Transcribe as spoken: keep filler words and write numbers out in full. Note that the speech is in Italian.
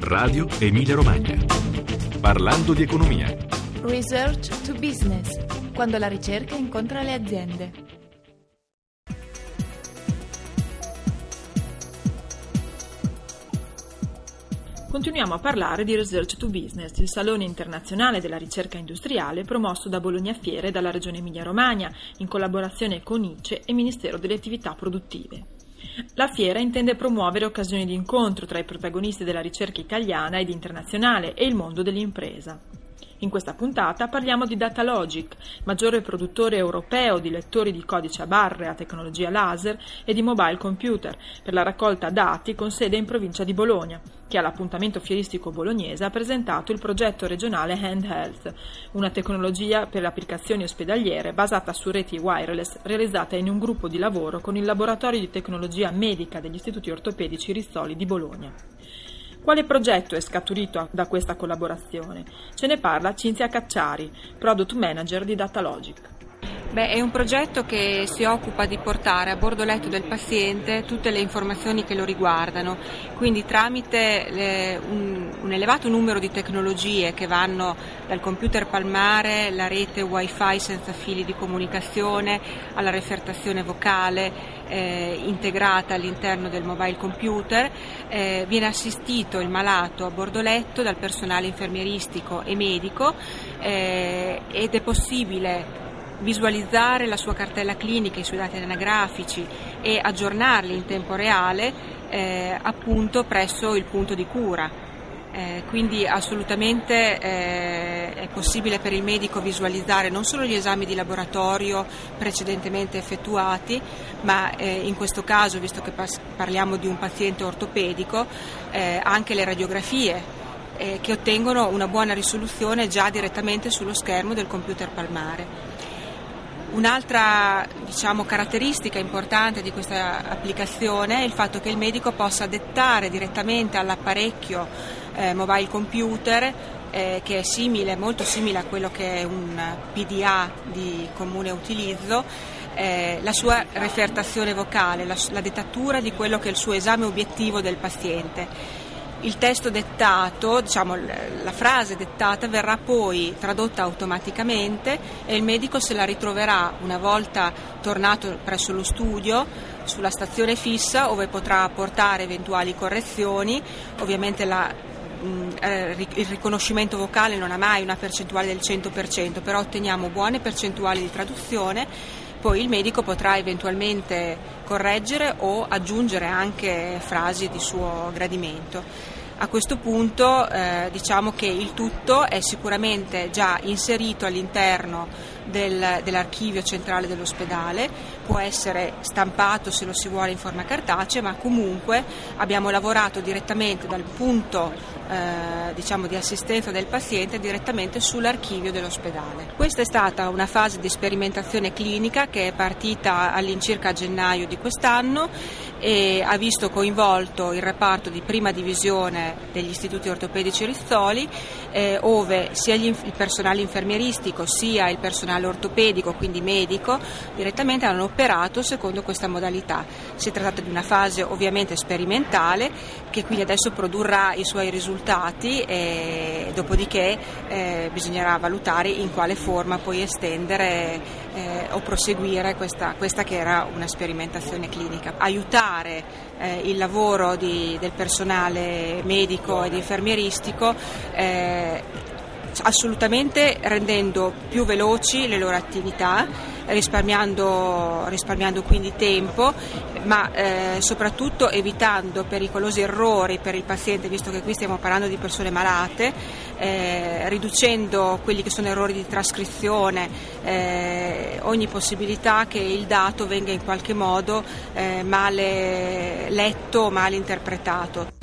Radio Emilia Romagna. Parlando di economia. Research to Business, quando la ricerca incontra le aziende. Continuiamo a parlare di Research to Business, il salone internazionale della ricerca industriale promosso da Bologna Fiere e dalla Regione Emilia-Romagna in collaborazione con I C E e Ministero delle Attività Produttive. La fiera intende promuovere occasioni di incontro tra i protagonisti della ricerca italiana ed internazionale e il mondo dell'impresa. In questa puntata parliamo di Datalogic, maggiore produttore europeo di lettori di codice a barre a tecnologia laser e di mobile computer per la raccolta dati con sede in provincia di Bologna, che all'appuntamento fieristico bolognese ha presentato il progetto regionale Hand Health, una tecnologia per le applicazioni ospedaliere basata su reti wireless realizzata in un gruppo di lavoro con il laboratorio di tecnologia medica degli istituti ortopedici Rizzoli di Bologna. Quale progetto è scaturito da questa collaborazione? Ce ne parla Cinzia Cacciari, Product Manager di Datalogic. Beh, è un progetto che si occupa di portare a bordo letto del paziente tutte le informazioni che lo riguardano, quindi tramite le, un, un elevato numero di tecnologie che vanno dal computer palmare, la rete wifi senza fili di comunicazione, alla refertazione vocale eh, integrata all'interno del mobile computer. Eh, viene assistito il malato a bordo letto dal personale infermieristico e medico eh, ed è possibile visualizzare la sua cartella clinica, i suoi dati anagrafici e aggiornarli in tempo reale eh, appunto presso il punto di cura. Eh, quindi assolutamente eh, è possibile per il medico visualizzare non solo gli esami di laboratorio precedentemente effettuati, ma eh, in questo caso, visto che pas- parliamo di un paziente ortopedico, eh, anche le radiografie eh, che ottengono una buona risoluzione già direttamente sullo schermo del computer palmare. Un'altra diciamo, caratteristica importante di questa applicazione è il fatto che il medico possa dettare direttamente all'apparecchio eh, mobile computer, eh, che è simile, molto simile a quello che è un P D A di comune utilizzo, eh, la sua refertazione vocale, la, la dettatura di quello che è il suo esame obiettivo del paziente. Il testo dettato, diciamo la frase dettata, verrà poi tradotta automaticamente e il medico se la ritroverà una volta tornato presso lo studio sulla stazione fissa, dove potrà apportare eventuali correzioni. Ovviamente la, mh, il riconoscimento vocale non ha mai una percentuale del cento per cento, però otteniamo buone percentuali di traduzione. Poi il medico potrà eventualmente correggere o aggiungere anche frasi di suo gradimento. A questo punto eh, diciamo che il tutto è sicuramente già inserito all'interno del, dell'archivio centrale dell'ospedale, può essere stampato se lo si vuole in forma cartacea, ma comunque abbiamo lavorato direttamente dal punto eh, diciamo di assistenza del paziente direttamente sull'archivio dell'ospedale. Questa è stata una fase di sperimentazione clinica che è partita all'incirca a gennaio di quest'anno e ha visto coinvolto il reparto di prima divisione degli istituti ortopedici Rizzoli, eh, ove sia gli, il personale infermieristico sia il personale ortopedico, quindi medico, direttamente hanno operato secondo questa modalità. Si è trattato di una fase ovviamente sperimentale che quindi adesso produrrà i suoi risultati e dopodiché eh, bisognerà valutare in quale forma poi estendere eh, o proseguire questa, questa che era una sperimentazione clinica. Aiutare eh, il lavoro di, del personale medico ed infermieristico eh, assolutamente rendendo più veloci le loro attività, risparmiando, risparmiando quindi tempo, ma eh, soprattutto evitando pericolosi errori per il paziente, visto che qui stiamo parlando di persone malate, eh, riducendo quelli che sono errori di trascrizione, eh, ogni possibilità che il dato venga in qualche modo eh, male letto o male interpretato.